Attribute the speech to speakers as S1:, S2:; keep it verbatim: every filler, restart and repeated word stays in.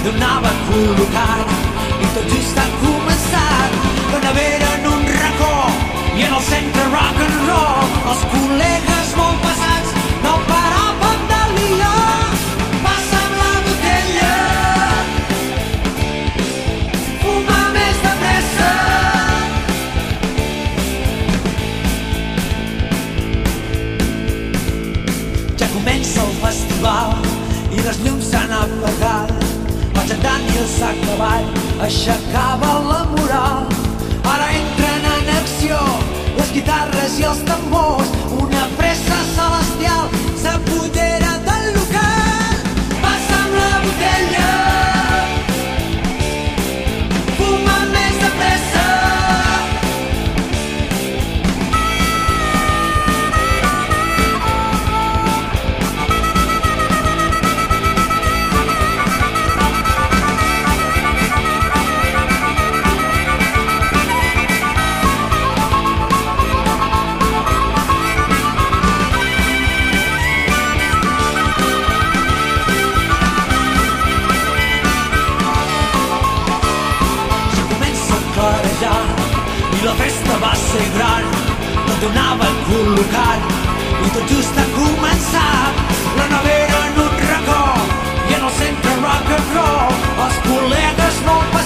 S1: donava col·locat i tot just ha començat. La nevera en un racó i en el centre rock and roll. Els col·legues molt pesats no paraven de liar. Passa'm la botella, fumar més de pressa. Ja comença el festival i les llums s'han apagat. El Jack Daniels s'ha acabat, aixecava la moral. Ara entren en acció les guitarres i els tambors. Una pressa celestial s'apodera del local. Passa'm la botella, fuma més de pressa. I la festa va ser gran, no donava col·locat i tot just ha començat. La nevera en un racó i en el centre rock and roll. Els col·legues molt